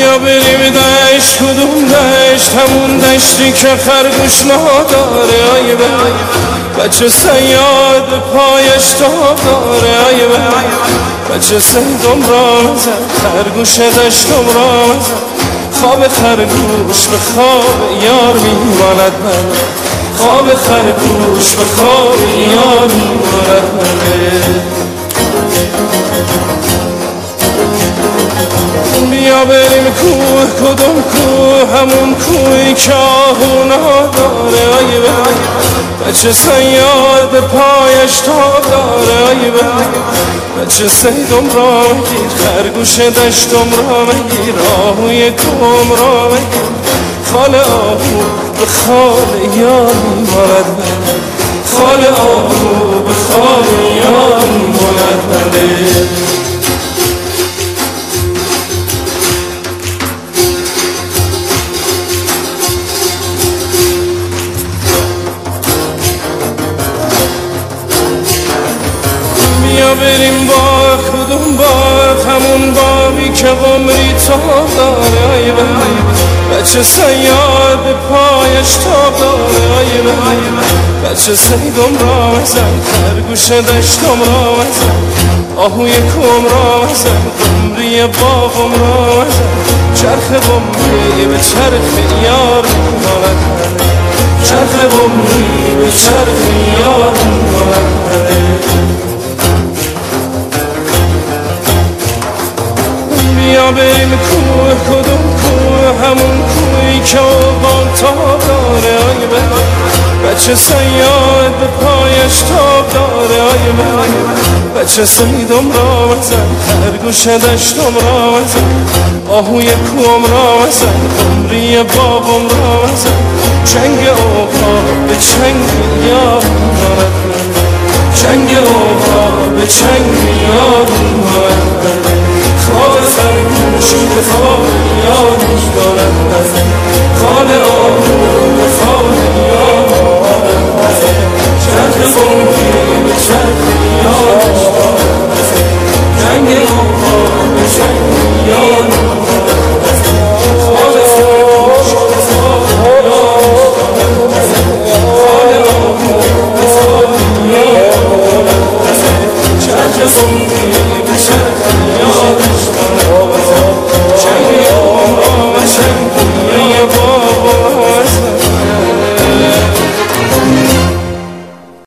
بیا بریم دشت، کدوم دشت؟ همون دشتی که خرگوش نداره. ای بچه صیاد پایش تاب داره. ای بچه صیدم را مزن، خرگوش دشتم را مزن. خواب خرگوش به خواب یار میماند من، خواب خرگوش به خواب یار میماند من. بیا بریم کوه، کدوم کوه؟ همون کوهی که آهو نداره. ای بچه صیاد پایش تاب داره. ای بچه صیدم را مگیر، خرگوش دشتم را مگیر، آهوی کوم را مگیر. خال آهو به خال یار میماند من، خال آهو به خال یار میماند من. بیا بریم باغ، کدوم باغ؟ همون باغی که قمری تاب داره. ای بچه صیاد پایش تاب داره. ای بچه صیدم را مزن، خرگوش دشتم را مزن، آهوی کوم را مزن، قمری باغم را مزن. چرخ قمری به چرخ یار میماند من، چرخ قمری به چرخ یار میماند من. بیا بریم کوه، کدوم کوه؟ همون کوهی که اوقان تاب داره. ای بچه صیاد به پایش تاب داره. ای بچه صیدم را مزن، خرگوش دشتم را مزن، آهوی کوم را مزن، قمری باغم را مزن. چنگ اوقا به چنگ یار میماند من، چنگ اوقا به چنگ یار میماند من. خواب خرگوش به خواب یار میماند من.